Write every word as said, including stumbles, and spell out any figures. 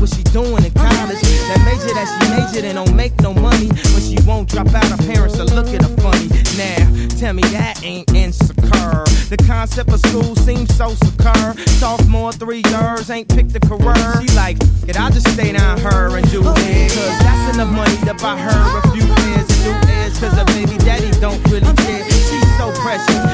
what she doing in college. That major that she majored in don't make no money, but she won't drop out. Her parents will look at her funny. Now, tell me that ain't insecure. The concept of school seems so secure. Sophomore, three years, ain't picked a career. She like, it, I'll just stay down her and do it. Cause that's enough money to buy her a few pairs of new ears. Cause her baby daddy don't really care. She's so precious.